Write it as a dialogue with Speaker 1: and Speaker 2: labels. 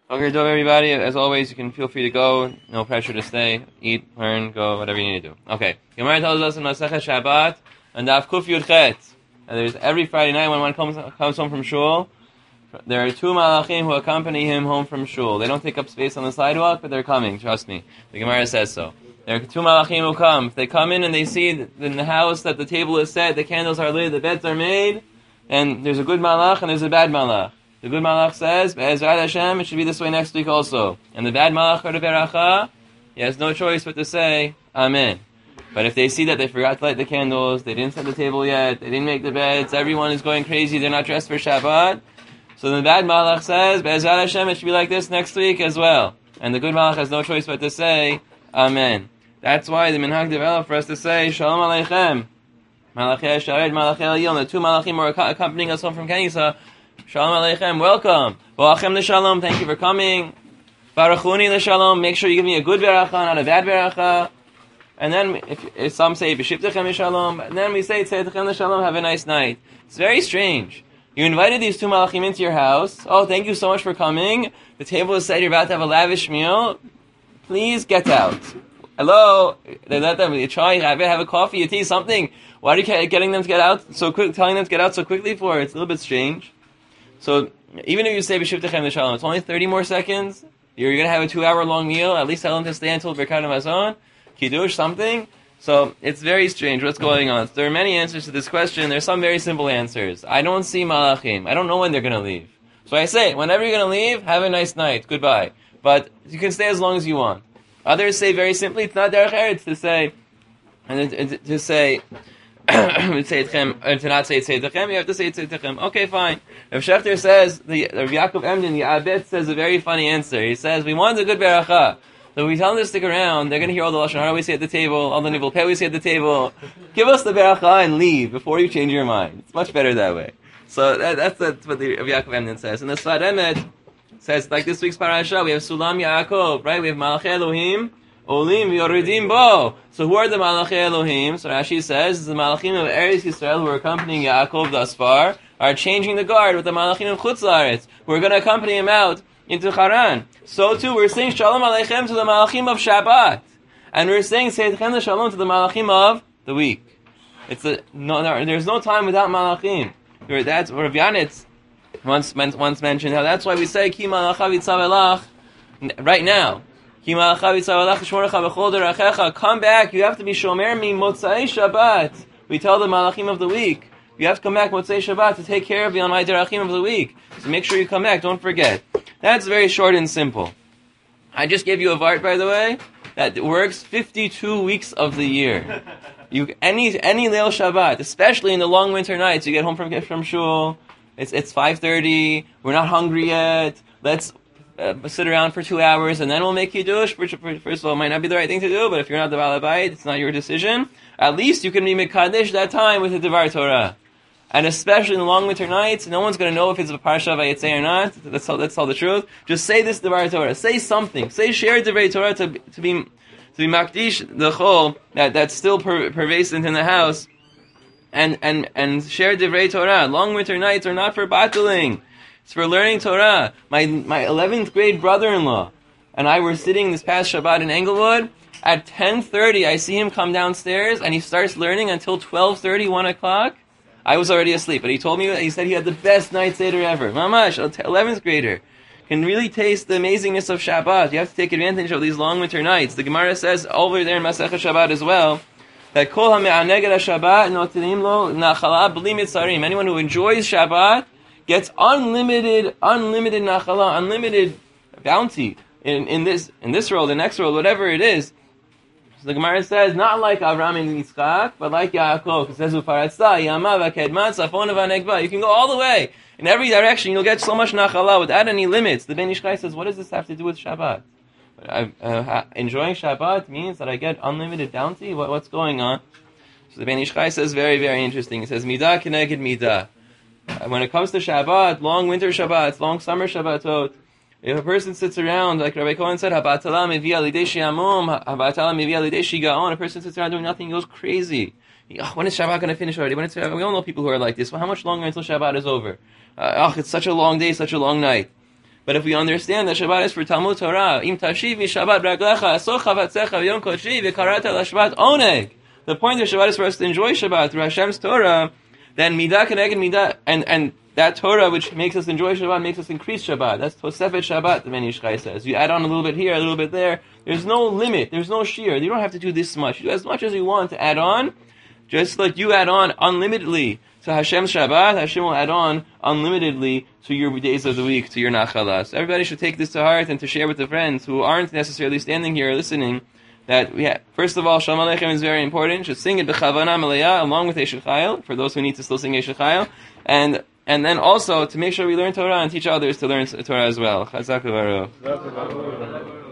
Speaker 1: Okay, Dov, everybody. As always, you can feel free to go. No pressure to stay. Eat, learn, go, whatever you need to do. Okay. Gemara tells us in Masechet Shabbat and Daf Kuf Yud Chet. And there's every Friday night when one comes home from shul, there are two malachim who accompany him home from shul. They don't take up space on the sidewalk, but they're coming. Trust me. The Gemara says so. There are two malachim who come. If they come in and they see in the house that the table is set, the candles are lit, the beds are made, and there's a good malach and there's a bad malach. The good malach says, Be'ezrat Hashem, it should be this way next week also. And the bad malach or the beracha, he has no choice but to say, Amen. But if they see that they forgot to light the candles, they didn't set the table yet, they didn't make the beds, everyone is going crazy, they're not dressed for Shabbat, so the bad malach says, Be'ezrat Hashem, it should be like this next week as well. And the good malach has no choice but to say, Amen. That's why the minhag developed for us to say, Shalom Aleichem. Malachei Shared, Malachei Elyon, the two malachim are accompanying us home from Kenisa. Shalom Aleichem, welcome. V'achem l'shalom, thank you for coming. Baruchuni l'shalom, make sure you give me a good beracha, not a bad beracha. And then, if some say, B'shiptechem l'shalom, and then we say, Tzedechem l'shalom, have a nice night. It's very strange. You invited these two malachim into your house. Oh, thank you so much for coming. The table is set, you're about to have a lavish meal. Please get out. Hello? They let them try, have a coffee, a tea, something. Why are you getting them to get out so quick, telling them to get out so quickly for? It's a little bit strange. So, even if you say B'shivtechem l'shalom, it's only 30 more seconds. You're going to have a 2-hour-long meal. At least tell them to stay until Birkat Hamazon, Kiddush, something. So, it's very strange what's going on. So there are many answers to this question. There's some very simple answers. I don't see malachim. I don't know when they're going to leave. So I say, whenever you're going to leave, have a nice night. Goodbye. But you can stay as long as you want. Others say very simply, it's not derech eretz to say, and to say, to not say tzedechem, you have to say tzedechem. Okay, fine. Rav Shechter says, Rav Yaakov Emden, the Abed, says a very funny answer. He says, we want a good beracha. So if we tell them to stick around, they're going to hear all the Lashon Hara we say at the table, all the Nivul Peh we say at the table. Give us the beracha and leave before you change your mind. It's much better that way. So that's what the Rav Yaakov Emden says. And the Sfat Emet says, like this week's parasha, we have Sulam Yaakov, right? We have Malachei Elohim, Olim Yoredim Bo. So who are the Malachei Elohim? So Rashi says, the Malachim of Eretz Yisrael who are accompanying Yaakov thus far are changing the guard with the Malachim of Chutz La'aretz who are going to accompany him out into Haran. So too, we're saying Shalom Aleichem to the Malachim of Shabbat. And we're saying Seidchem Shalom to the Malachim of the week. There's no time without Malachim. That's Rav Yanitz once mentioned how that's why we say Ki Malacha Vitzav Elach right now. Ki Malacha Vitzav Elach Shmorecha B'chol Derachecha. Come back. You have to be Shomer Mi Motzai Shabbat. We tell the Malachim of the week. You have to come back Motzai Shabbat to take care of the Almighty Derachim of the week. So make sure you come back. Don't forget. That's very short and simple. I just gave you a vart, by the way, that works 52 weeks of the year. Any Leil Shabbat, especially in the long winter nights, you get home from shul. It's 5:30. We're not hungry yet. Let's sit around for 2 hours and then we'll make Kiddush. First of all, it might not be the right thing to do, but if you're not the Baal Bayit, it's not your decision. At least you can be Mekadesh that time with the Devar Torah. And especially in the long winter nights, no one's going to know if it's a Parsha Vayetzei or not. Let's tell the truth. Just say this Devar Torah. Say something. Say share Devar Torah to be Makdish the Chol that's still pervasive in the house. And share Divrei Torah. Long winter nights are not for battling. It's for learning Torah. My 11th grade brother-in-law and I were sitting this past Shabbat in Englewood. At 10:30, I see him come downstairs and he starts learning until 12:30, 1 o'clock. I was already asleep, but he said he had the best night Seder ever. Mamash, 11th grader. Can really taste the amazingness of Shabbat. You have to take advantage of these long winter nights. The Gemara says over there in Masechet Shabbat as well, that kol ha'me'aneged Shabbat notinim lo nachala b'li mitzarim. Anyone who enjoys Shabbat gets unlimited nachala, unlimited bounty in this world, the next world, whatever it is. So the Gemara says, not like Avraham and Yitzchak, but like Yaakov. It says, Ufaratza, Yama, Vakedman, Safon, Vanegba. You can go all the way. In every direction, you'll get so much nachala without any limits. The Ben Ish Chai says, what does this have to do with Shabbat? Enjoying Shabbat means that I get unlimited bounty? What's going on? So the Ben Ish Chai says, very, very interesting. He says, Midah keneged midah. When it comes to Shabbat, long winter Shabbats, long summer Shabbatot, if a person sits around, like Rabbi Cohen said, Habatala mevi alidei shi'amum, Habatala mevi alidei shi'gaon, a person sits around doing nothing, he goes crazy. When is Shabbat going to finish already? We all know people who are like this. Well, how much longer until Shabbat is over? It's such a long day, such a long night. But if we understand that Shabbat is for Talmud Torah, im tashiv Shabbat raglecha aso chavatzecha yom kodeshi v'karata l'Shabbat oneg. The point of Shabbat is for us to enjoy Shabbat through Hashem's Torah. Then midah keneged midah, and that Torah which makes us enjoy Shabbat makes us increase Shabbat. That's Tosefet Shabbat, the Ben Ish Chai says. You add on a little bit here, a little bit there. There's no limit. There's no shear. You don't have to do this much. You do as much as you want to add on. Just like you add on unlimitedly to Hashem's Shabbat, Hashem will add on unlimitedly to your days of the week, to your Nachalah. So everybody should take this to heart and to share with the friends who aren't necessarily standing here listening. That first of all, Shalom Aleichem is very important. You should sing it b'chavana meleah along with Eishel Chayil, for those who need to still sing Eishel Chayil, and then also to make sure we learn Torah and teach others to learn Torah as well. Chazak u'baruch.